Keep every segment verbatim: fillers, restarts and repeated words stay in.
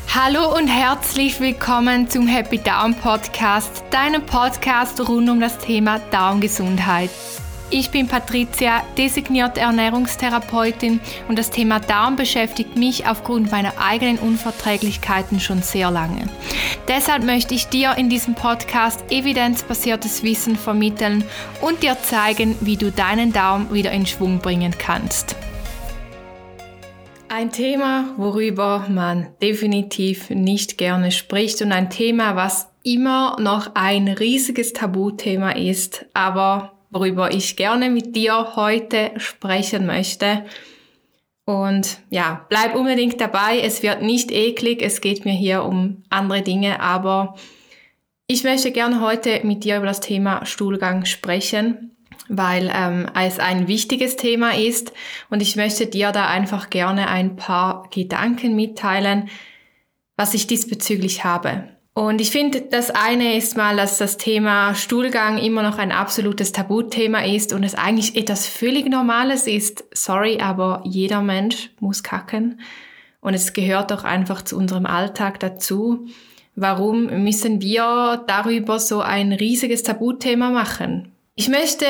Hallo und herzlich willkommen zum Happy Darm Podcast, deinem Podcast rund um das Thema Darmgesundheit. Ich bin Patricia, designierte Ernährungstherapeutin, und das Thema Darm beschäftigt mich aufgrund meiner eigenen Unverträglichkeiten schon sehr lange. Deshalb möchte ich dir in diesem Podcast evidenzbasiertes Wissen vermitteln und dir zeigen, wie du deinen Darm wieder in Schwung bringen kannst. Ein Thema, worüber man definitiv nicht gerne spricht, und ein Thema, was immer noch ein riesiges Tabuthema ist, aber worüber ich gerne mit dir heute sprechen möchte. Und ja, bleib unbedingt dabei, es wird nicht eklig, es geht mir hier um andere Dinge, aber ich möchte gerne heute mit dir über das Thema Stuhlgang sprechen, weil ähm, es ein wichtiges Thema ist, und ich möchte dir da einfach gerne ein paar Gedanken mitteilen, was ich diesbezüglich habe. Und ich finde, das eine ist mal, dass das Thema Stuhlgang immer noch ein absolutes Tabuthema ist und es eigentlich etwas völlig Normales ist. Sorry, aber jeder Mensch muss kacken und es gehört doch einfach zu unserem Alltag dazu. Warum müssen wir darüber so ein riesiges Tabuthema machen? Ich möchte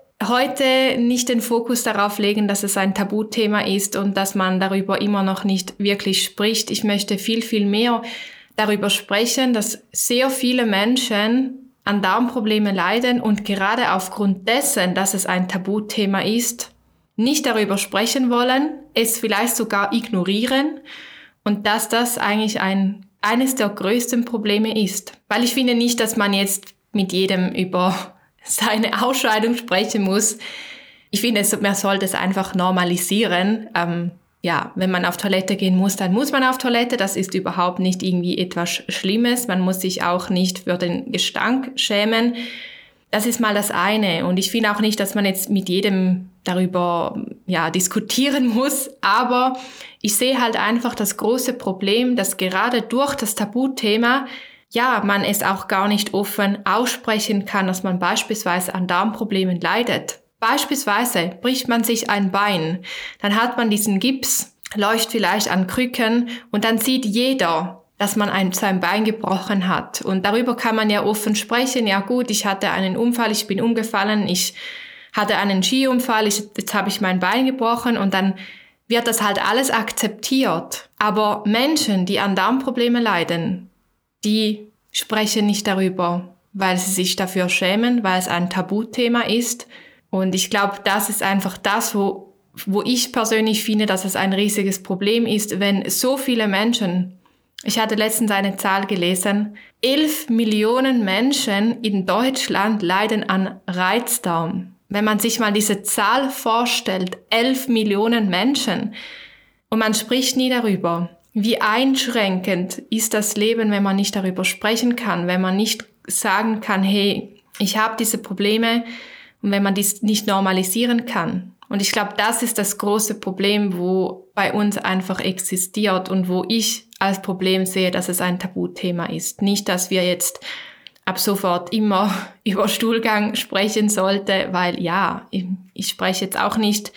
heute nicht den Fokus darauf legen, dass es ein Tabuthema ist und dass man darüber immer noch nicht wirklich spricht. Ich möchte viel, viel mehr darüber sprechen, dass sehr viele Menschen an Darmproblemen leiden und gerade aufgrund dessen, dass es ein Tabuthema ist, nicht darüber sprechen wollen, es vielleicht sogar ignorieren, und dass das eigentlich ein, eines der größten Probleme ist. Weil ich finde nicht, dass man jetzt mit jedem über seine Ausscheidung sprechen muss. Ich finde, man sollte es einfach normalisieren. Ähm, ja, wenn man auf Toilette gehen muss, dann muss man auf Toilette. Das ist überhaupt nicht irgendwie etwas Schlimmes. Man muss sich auch nicht für den Gestank schämen. Das ist mal das eine. Und ich finde auch nicht, dass man jetzt mit jedem darüber ja, diskutieren muss. Aber ich sehe halt einfach das große Problem, dass gerade durch das Tabuthema ja, man es auch gar nicht offen aussprechen kann, dass man beispielsweise an Darmproblemen leidet. Beispielsweise bricht man sich ein Bein, dann hat man diesen Gips, läuft vielleicht an Krücken und dann sieht jeder, dass man ein, sein Bein gebrochen hat. Und darüber kann man ja offen sprechen. Ja gut, ich hatte einen Unfall, ich bin umgefallen, ich hatte einen Skiunfall, ich, jetzt habe ich mein Bein gebrochen, und dann wird das halt alles akzeptiert. Aber Menschen, die an Darmproblemen leiden, die sprechen nicht darüber, weil sie sich dafür schämen, weil es ein Tabuthema ist. Und ich glaube, das ist einfach das, wo, wo ich persönlich finde, dass es ein riesiges Problem ist, wenn so viele Menschen, ich hatte letztens eine Zahl gelesen, elf Millionen Menschen in Deutschland leiden an Reizdarm. Wenn man sich mal diese Zahl vorstellt, elf Millionen Menschen, und man spricht nie darüber. Wie einschränkend ist das Leben, wenn man nicht darüber sprechen kann, wenn man nicht sagen kann, hey, ich habe diese Probleme, und wenn man dies nicht normalisieren kann. Und ich glaube, das ist das große Problem, wo bei uns einfach existiert und wo ich als Problem sehe, dass es ein Tabuthema ist. Nicht, dass wir jetzt ab sofort immer über Stuhlgang sprechen sollten, weil ja, ich, ich spreche jetzt auch nicht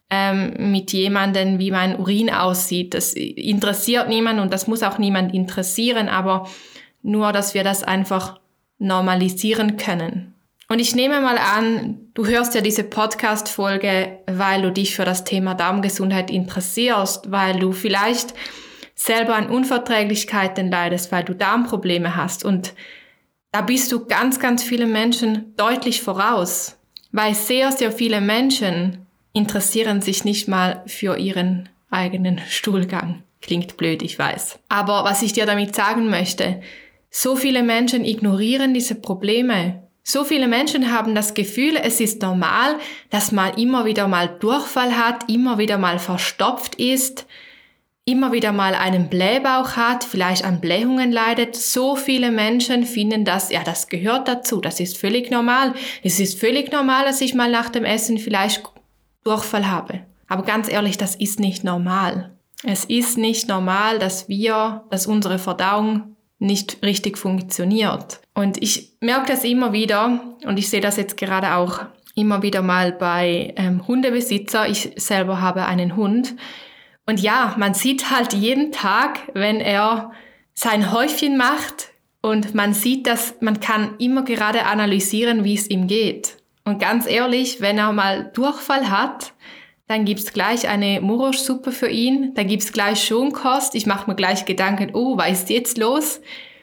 ähm, mit jemandem, wie mein Urin aussieht. Das interessiert niemand und das muss auch niemand interessieren, aber nur, dass wir das einfach normalisieren können. Und ich nehme mal an, du hörst ja diese Podcast-Folge, weil du dich für das Thema Darmgesundheit interessierst, weil du vielleicht selber an Unverträglichkeiten leidest, weil du Darmprobleme hast. Und da bist du ganz, ganz vielen Menschen deutlich voraus, weil sehr, sehr viele Menschen interessieren sich nicht mal für ihren eigenen Stuhlgang. Klingt blöd, ich weiß. Aber was ich dir damit sagen möchte, so viele Menschen ignorieren diese Probleme. So viele Menschen haben das Gefühl, es ist normal, dass man immer wieder mal Durchfall hat, immer wieder mal verstopft ist, immer wieder mal einen Blähbauch hat, vielleicht an Blähungen leidet. So viele Menschen finden das, ja, das gehört dazu, das ist völlig normal. Es ist völlig normal, dass ich mal nach dem Essen vielleicht Durchfall habe. Aber ganz ehrlich, das ist nicht normal. Es ist nicht normal, dass wir, dass unsere Verdauung nicht richtig funktioniert. Und ich merke das immer wieder, und ich sehe das jetzt gerade auch immer wieder mal bei ähm, Hundebesitzer. Ich selber habe einen Hund. Und ja, man sieht halt jeden Tag, wenn er sein Häufchen macht und man sieht, dass man kann immer gerade analysieren, wie es ihm geht. Und ganz ehrlich, wenn er mal Durchfall hat, dann gibt's gleich eine Moroschsuppe für ihn, dann gibt's gleich Schonkost. Ich mache mir gleich Gedanken, oh, was ist jetzt los?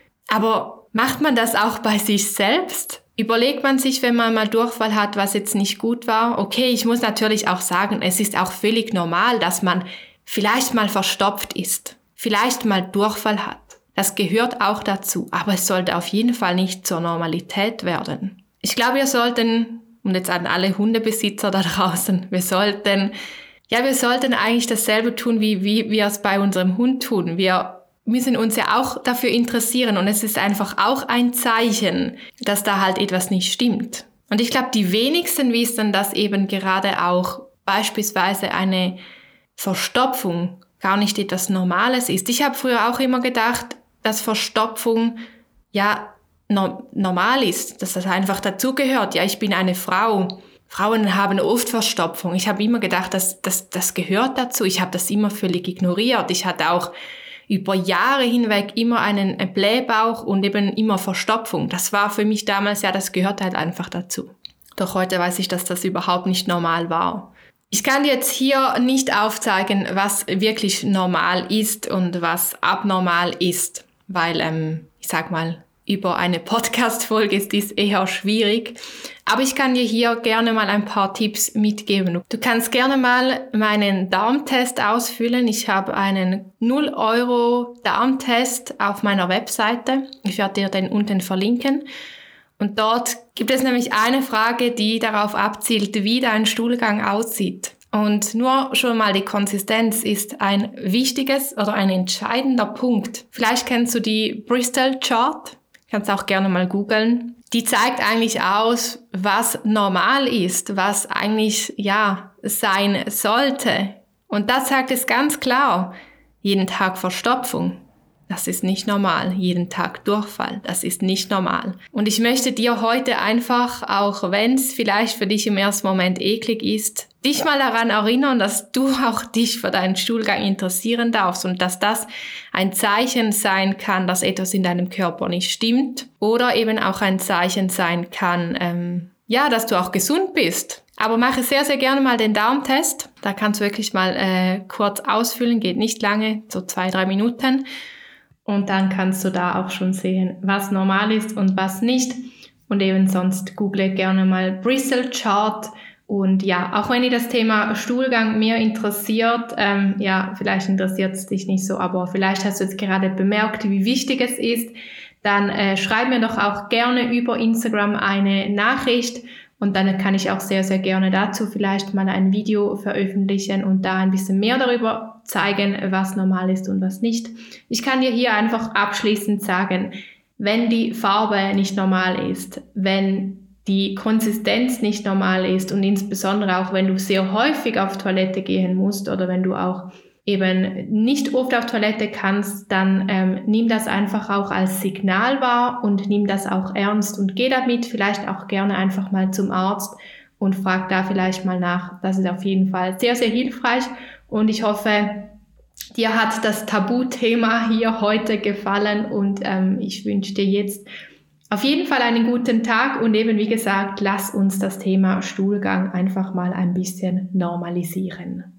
Aber macht man das auch bei sich selbst? Überlegt man sich, wenn man mal Durchfall hat, was jetzt nicht gut war? Okay, ich muss natürlich auch sagen, es ist auch völlig normal, dass man vielleicht mal verstopft ist, vielleicht mal Durchfall hat. Das gehört auch dazu, aber es sollte auf jeden Fall nicht zur Normalität werden. Ich glaube, wir sollten, und jetzt an alle Hundebesitzer da draußen, wir sollten, ja, wir sollten eigentlich dasselbe tun, wie, wie wir es bei unserem Hund tun. Wir müssen uns ja auch dafür interessieren und es ist einfach auch ein Zeichen, dass da halt etwas nicht stimmt. Und ich glaube, die wenigsten wissen, dass eben gerade auch beispielsweise eine Verstopfung gar nicht etwas Normales ist. Ich habe früher auch immer gedacht, dass Verstopfung ja no- normal ist, dass das einfach dazugehört. Ja, ich bin eine Frau. Frauen haben oft Verstopfung. Ich habe immer gedacht, dass, dass, das gehört dazu. Ich habe das immer völlig ignoriert. Ich hatte auch über Jahre hinweg immer einen Blähbauch und eben immer Verstopfung. Das war für mich damals, ja, das gehört halt einfach dazu. Doch heute weiß ich, dass das überhaupt nicht normal war. Ich kann jetzt hier nicht aufzeigen, was wirklich normal ist und was abnormal ist, weil, ähm, ich sag mal, über eine Podcast-Folge ist dies eher schwierig. Aber ich kann dir hier gerne mal ein paar Tipps mitgeben. Du kannst gerne mal meinen Darmtest ausfüllen. Ich habe einen null Euro Darmtest auf meiner Webseite. Ich werde dir den unten verlinken. Und dort gibt es nämlich eine Frage, die darauf abzielt, wie dein Stuhlgang aussieht. Und nur schon mal die Konsistenz ist ein wichtiges oder ein entscheidender Punkt. Vielleicht kennst du die Bristol Chart. Kannst auch gerne mal googeln. Die zeigt eigentlich aus, was normal ist, was eigentlich, ja, sein sollte. Und das sagt es ganz klar. Jeden Tag Verstopfung. Das ist nicht normal. Jeden Tag Durchfall. Das ist nicht normal. Und ich möchte dir heute einfach, auch wenn es vielleicht für dich im ersten Moment eklig ist, dich mal daran erinnern, dass du auch dich für deinen Stuhlgang interessieren darfst und dass das ein Zeichen sein kann, dass etwas in deinem Körper nicht stimmt oder eben auch ein Zeichen sein kann, ähm, ja, dass du auch gesund bist. Aber mache sehr, sehr gerne mal den Darmtest. Da kannst du wirklich mal äh, kurz ausfüllen, geht nicht lange, so zwei, drei Minuten. Und dann kannst du da auch schon sehen, was normal ist und was nicht. Und eben sonst google gerne mal Bristol Chart. Und ja, auch wenn dir das Thema Stuhlgang mehr interessiert, ähm, ja, vielleicht interessiert es dich nicht so, aber vielleicht hast du jetzt gerade bemerkt, wie wichtig es ist, dann äh, schreib mir doch auch gerne über Instagram eine Nachricht und dann kann ich auch sehr, sehr gerne dazu vielleicht mal ein Video veröffentlichen und da ein bisschen mehr darüber zeigen, was normal ist und was nicht. Ich kann dir hier einfach abschließend sagen, wenn die Farbe nicht normal ist, wenn die Konsistenz nicht normal ist und insbesondere auch, wenn du sehr häufig auf Toilette gehen musst oder wenn du auch eben nicht oft auf Toilette kannst, dann ähm, nimm das einfach auch als Signal wahr und nimm das auch ernst und geh damit vielleicht auch gerne einfach mal zum Arzt und frag da vielleicht mal nach. Das ist auf jeden Fall sehr, sehr hilfreich und ich hoffe, dir hat das Tabuthema hier heute gefallen und ähm, ich wünsche dir jetzt auf jeden Fall einen guten Tag und eben wie gesagt, lass uns das Thema Stuhlgang einfach mal ein bisschen normalisieren.